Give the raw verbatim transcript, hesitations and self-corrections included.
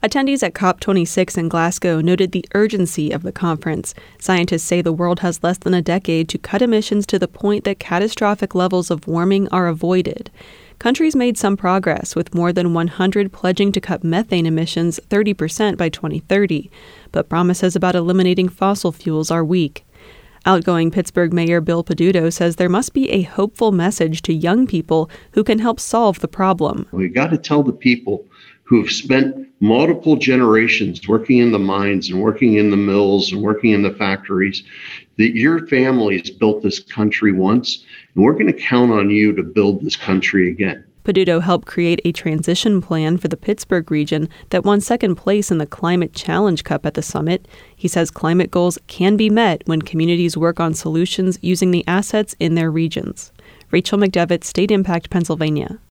Attendees at COP twenty-six in Glasgow noted the urgency of the conference. Scientists say the world has less than a decade to cut emissions to the point that catastrophic levels of warming are avoided. Countries made some progress, with more than one hundred pledging to cut methane emissions thirty percent by twenty thirty, but promises about eliminating fossil fuels are weak. Outgoing Pittsburgh Mayor Bill Peduto says there must be a hopeful message to young people who can help solve the problem. We got to tell the people who have spent multiple generations working in the mines and working in the mills and working in the factories that your family's built this country once, and we're going to count on you to build this country again. Peduto helped create a transition plan for the Pittsburgh region that won second place in the Climate Challenge Cup at the summit. He says climate goals can be met when communities work on solutions using the assets in their regions. Rachel McDevitt, State Impact, Pennsylvania.